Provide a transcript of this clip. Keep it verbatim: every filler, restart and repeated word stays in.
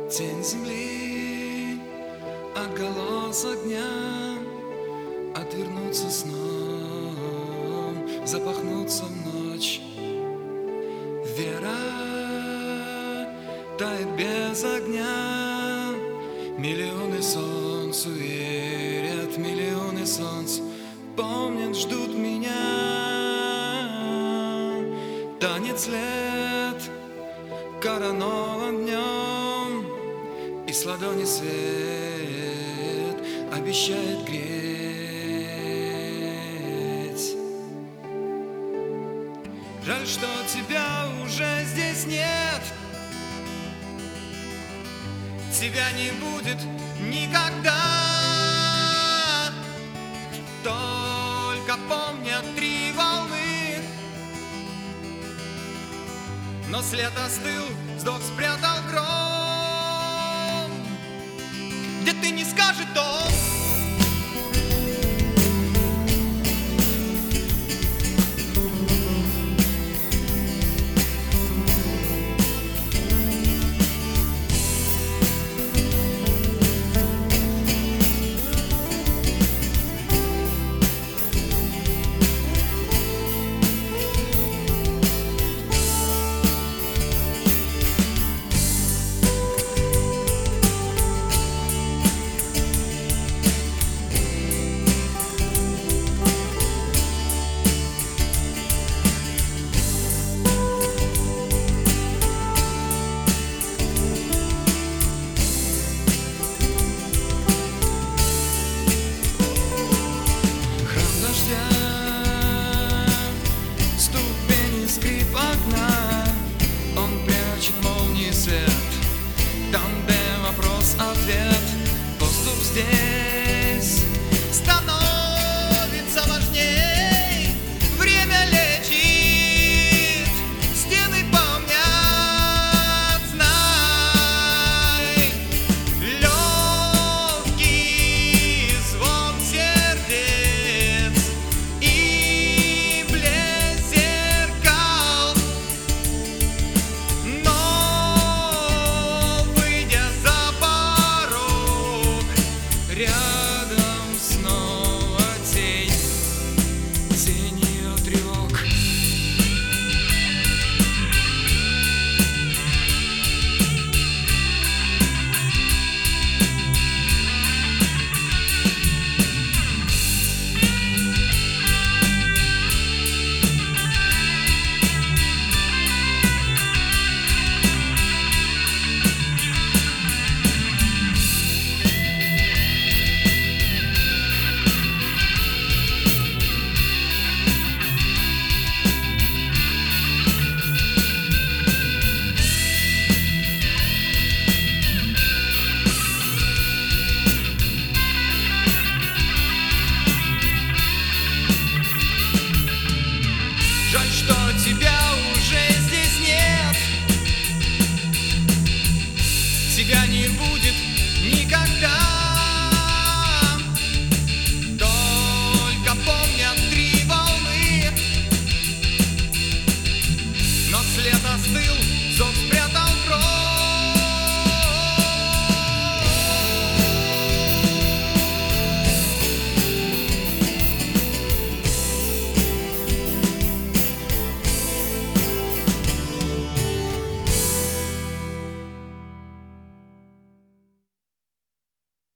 Тень земли, отголос огня, отвернуться сном, запахнуться в ночь. Вера тает без огня, миллионы солнцу верят, миллионы солнц помнят, ждут меня. Танец лет коронован днем, и с ладони свет обещает греть. Жаль, что тебя уже здесь нет, тебя не будет никогда. Только помнят три волны, но след остыл, вздох спрятал